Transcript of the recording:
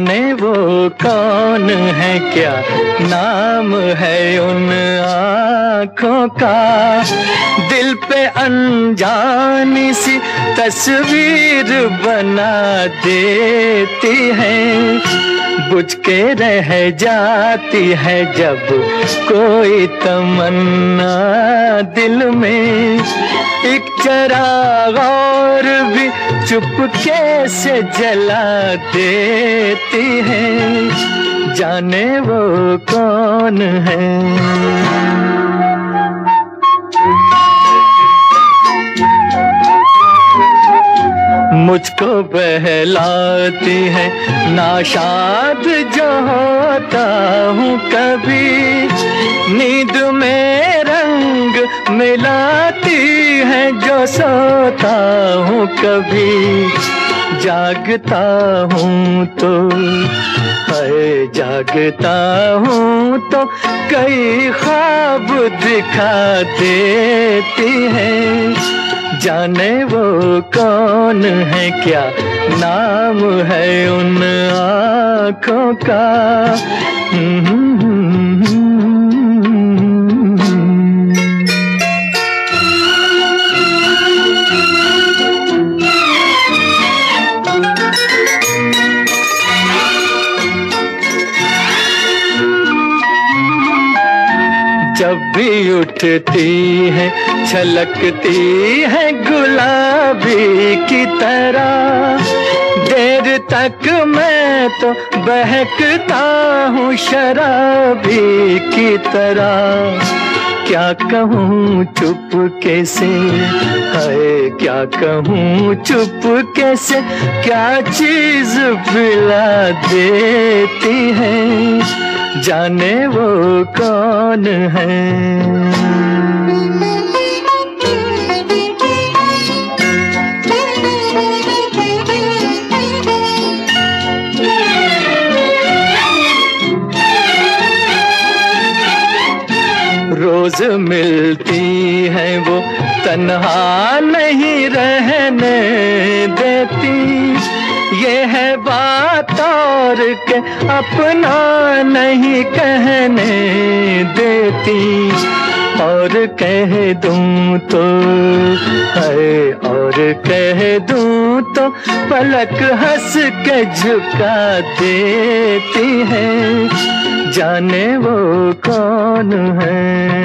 जाने वो कौन है, क्या नाम है उन आँखों का। दिल पे अनजानी सी तस्वीर बना देती है, बुझ के रह जाती है जब कोई तमन्ना दिल में। एक चिराग और भी चुपके से जला देती है, जाने वो कौन है। मुझको बहलाती है नाशाद जो होता हूँ कभी, नींद में रंग मिलाती है जो सोता हूँ कभी। जागता हूँ तो है, जागता हूँ तो कई ख्वाब दिखा देती है, जाने वो कौन है, क्या नाम है उन आँखों का। जब भी उठती है छलकती है गुलाबी की तरह, देर तक मैं तो बहकता हूँ शराबी की तरह। क्या कहूँ चुपके से है, क्या कहूँ चुपके से, क्या चीज पिला देती है, जाने वो कौन है। रोज मिलती है वो तन्हा नहीं रहने देती, ये है बात और के अपना नहीं कहने देती। और कह दूं तो है, और कह दूं तो पलक हंस के झुका देती है, जाने वो कौन है।